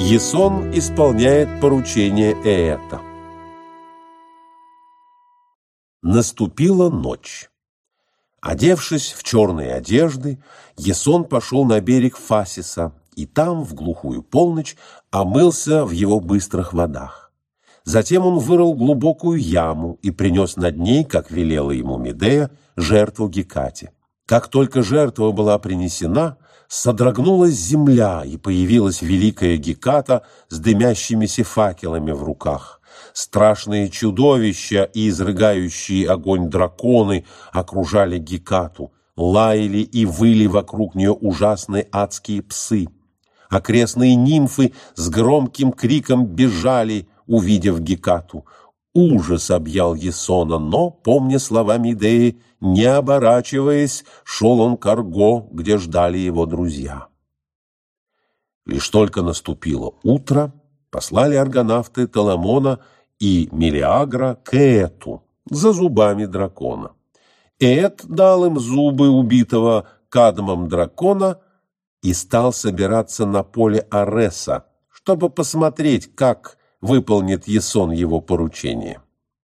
Ясон исполняет поручение Ээта. Наступила ночь. Одевшись в черные одежды, Ясон пошел на берег Фасиса, и там, в глухую полночь, омылся в его быстрых водах. Затем он вырыл глубокую яму и принес над ней, как велела ему Медея, жертву Гекате. Как только жертва была принесена, содрогнулась земля, и появилась великая Геката с дымящимися факелами в руках. Страшные чудовища и изрыгающие огонь драконы окружали Гекату, лаяли и выли вокруг нее ужасные адские псы. Окрестные нимфы с громким криком бежали, увидев Гекату. Ужас объял Ясона, но, помня слова Медеи, не оборачиваясь, шел он к Арго, где ждали его друзья. Лишь только наступило утро, послали аргонавты Теламона и Мелиагра к Ээту за зубами дракона. Ээт дал им зубы убитого Кадмом дракона и стал собираться на поле Ареса, чтобы посмотреть, как выполнит Ясон его поручение.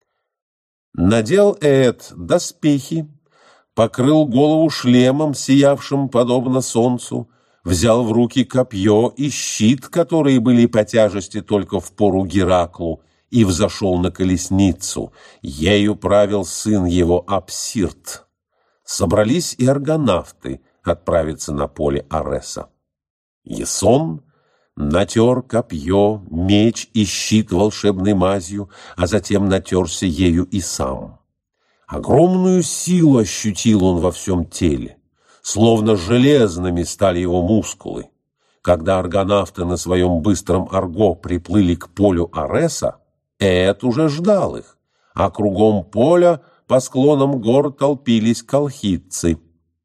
Надел Ээт доспехи, покрыл голову шлемом, сиявшим подобно солнцу, взял в руки копье и щит, которые были по тяжести только впору Гераклу, и взошел на колесницу. Ею правил сын его Апсирт. Собрались и аргонавты отправиться на поле Ареса. Ясон натер копье, меч и щит волшебной мазью, а затем натерся ею и сам. Огромную силу ощутил он во всем теле, словно железными стали его мускулы. Когда аргонавты на своем быстром Арго приплыли к полю Ареса, Ээт уже ждал их, а кругом поля по склонам гор толпились колхидцы.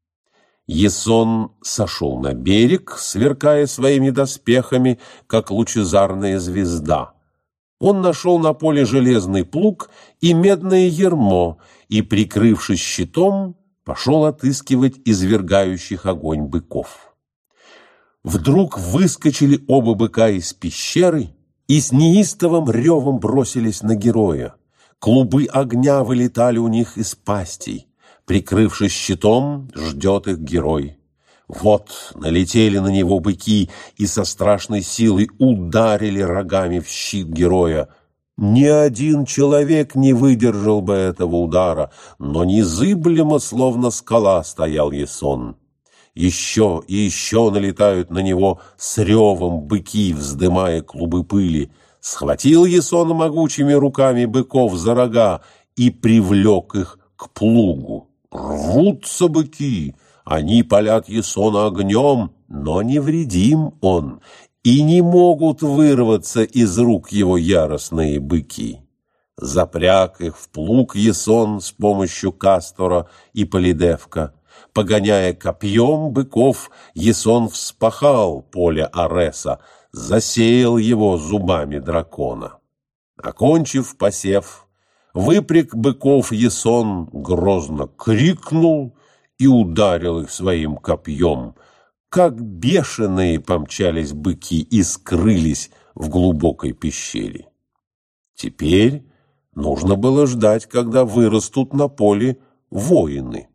Ясон сошел на берег, сверкая своими доспехами, как лучезарная звезда. Он нашел на поле железный плуг и медное ярмо, и, прикрывшись щитом, пошел отыскивать извергающих огонь быков. Вдруг выскочили оба быка из пещеры и с неистовым ревом бросились на героя. Клубы огня вылетали у них из пастей. Прикрывшись щитом, ждет их герой. Вот налетели на него быки и со страшной силой ударили рогами в щит героя. Ни один человек не выдержал бы этого удара, но незыблемо, словно скала, стоял Ясон. Еще и еще налетают на него с ревом быки, вздымая клубы пыли. Схватил Ясон могучими руками быков за рога и привлек их к плугу. Рвутся быки, они палят Ясона огнем, но невредим он, и не могут вырваться из рук его яростные быки. Запряг их в плуг Ясон с помощью Кастора и Полидевка. Погоняя копьем быков, Ясон вспахал поле Ареса, засеял его зубами дракона. Окончив посев, выпряг быков Ясон, грозно крикнул и ударил их своим копьем. Как бешеные помчались быки и скрылись в глубокой пещере. Теперь нужно было ждать, когда вырастут на поле воины.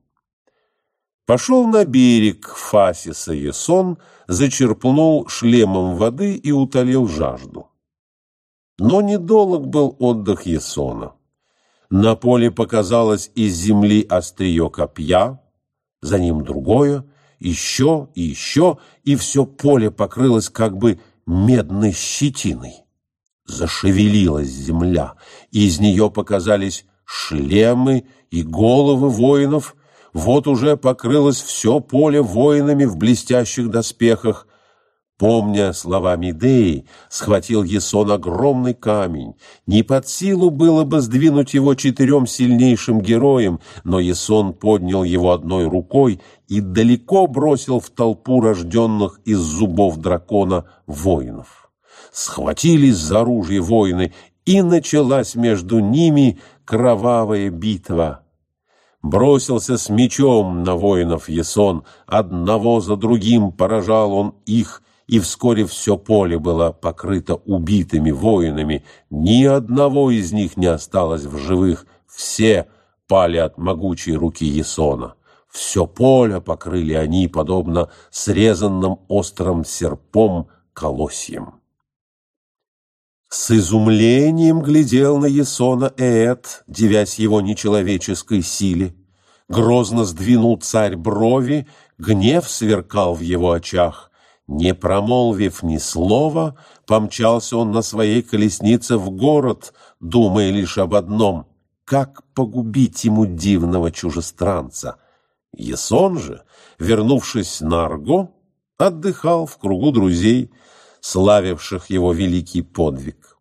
Пошел на берег Фасиса Ясон, зачерпнул шлемом воды и утолил жажду. Но недолг был отдых Ясона. На поле показалось из земли острие копья, за ним другое, еще и еще, и все поле покрылось как бы медной щетиной. Зашевелилась земля, и из нее показались шлемы и головы воинов. Вот уже покрылось все поле воинами в блестящих доспехах. Помня слова Медеи, схватил Ясон огромный камень. Не под силу было бы сдвинуть его 4 сильнейшим героям, но Ясон поднял его одной рукой и далеко бросил в толпу рожденных из зубов дракона воинов. Схватились за оружие воины, и началась между ними кровавая битва. Бросился с мечом на воинов Ясон, одного за другим поражал он их, и вскоре все поле было покрыто убитыми воинами. Ни одного из них не осталось в живых, все пали от могучей руки Ясона. Все поле покрыли они, подобно срезанным острым серпом колосьям. С изумлением глядел на Ясона Эет, дивясь его нечеловеческой силе. Грозно сдвинул царь брови, гнев сверкал в его очах. Не промолвив ни слова, помчался он на своей колеснице в город, думая лишь об одном — как погубить ему дивного чужестранца. Ясон же, вернувшись на Арго, отдыхал в кругу друзей, славивших его великий подвиг.